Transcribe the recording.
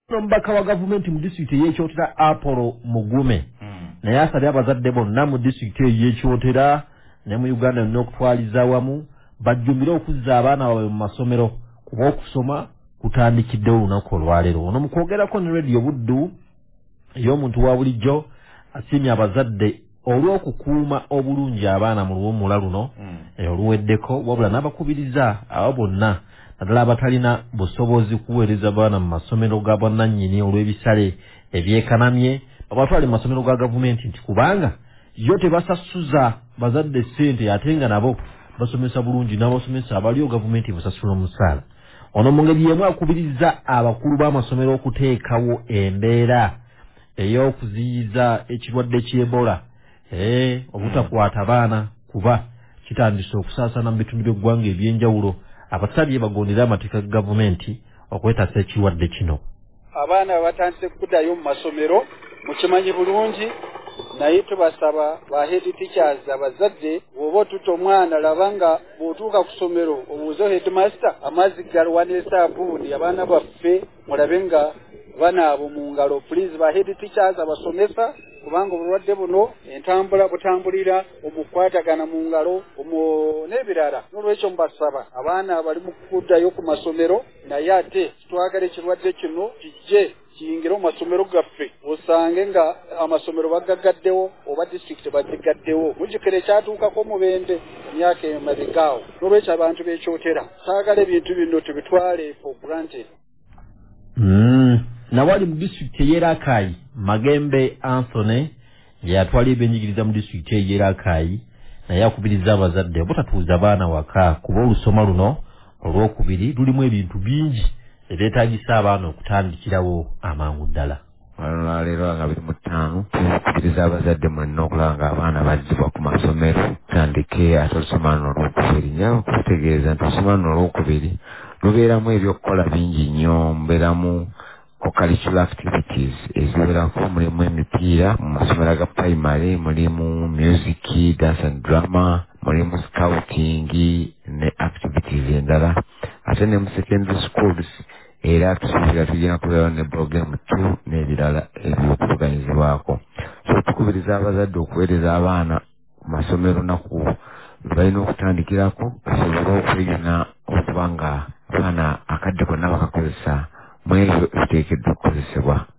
Nomubaka wa gavumenti mu district y'ekyotera Apollo Mugume naye asabye abazadde bonna mu district y'ekyotera ne mu Uganda n'okutwaliza wamu bajjumbire okuzza abaana baabwe mu masomero kuba okusoma kutandikiddewo olunaku olwaleero. Ono mu kwogerako ne Radio Buddu y'omuntu wa bulijjo asiimye abazadde olw'okukuuma obulungi abaana mu luwummula luno oluweddeko wabula n'abakubiriza abo bonna naddala abatalina busobozi kuweereza abaana mu masomero ga bwannannyini olw'ebisale ebyekanamye babatwale mu masomero ga gavumenti nti kubanga yo tebasasuza bazadde ssente ate nga nabo basomesa bulungi n'abasomesa abaliyo gavumenti basasula omusaala. Ono mu ngeri y'emu akubiriza abakulu b'amasomero okuteekawo embeera ey'okuziyiza ekirwadde ky'Ebola obutakwata baana kuba kitandise okusaasaana mu bitundu by'eggwanga ebyenjawulo. Abasabye bagondera amateeka ga gavumenti okwetasa ekirwadde kino. Abaana batandise kuddayo mu masomero mukimanyi bulungi naye tubasaba ba head teachers abazadde bw'oba otuta omwana labanga bw'otuuka ku ssomero obuuze headmaster amazzi galwane saabuuni abaana baffe mulabe nga banaabo mu ngalo. Please ba head teachers abasomesa kubanga obulwadde buno entambula butambulira omukwatagana mu ngalo n'ebirala. N'olwekyo mbasaba abaana bali mu kuddayo ku masomero naye ate twagala ekirwadde kino kijje kiyingire mu masomero gaffe osange nga amasomero bagagaddewo oba district bagigaddewo mujjukire kyatuukako mubende emyaka emabegaawo. N'olwekyo abantu b'ekyotera saagala ebintu bino tubitwale for granted. Nawali mu district y'Erakai Magembe Anthony yatwala ebyenjigiriza mu district y'Erakai naye akubiriza abazadde obutatuuza abaana waka kuba olusoma luno olwokubiri lulimu ebintu bingi ebyetaagisa abaana okutandikirawo amangu ddala. Leero nga 25 tukubiriza abazadde mwenna okulaba nga abaana bazzibwa ku masomero tutandike ate olusoma luno olwokubiri. Nyawo okutegeeza nti olusoma luno olwokubiri lubeeramu ebyokukola bingi nnyo. Mbeeramu co-curricular activities eziwerako, mulimu emipiira mu masomero ga primary, mulimu music, dance and drama, mulimu scouting ne activities endala. Ate ne mu secondary schools era tusuubira tugenda kubeerawo ne program 2 n'ebirala ebyokuvuganyizibwako. So tukubiriza abazadde okuweereza abaana ku masomero naku balina okutandikirako basobole okweyuna okuba nga abaana akadde konna bakakozesa mu ebyo ebiteekeddwa okukozesebwa.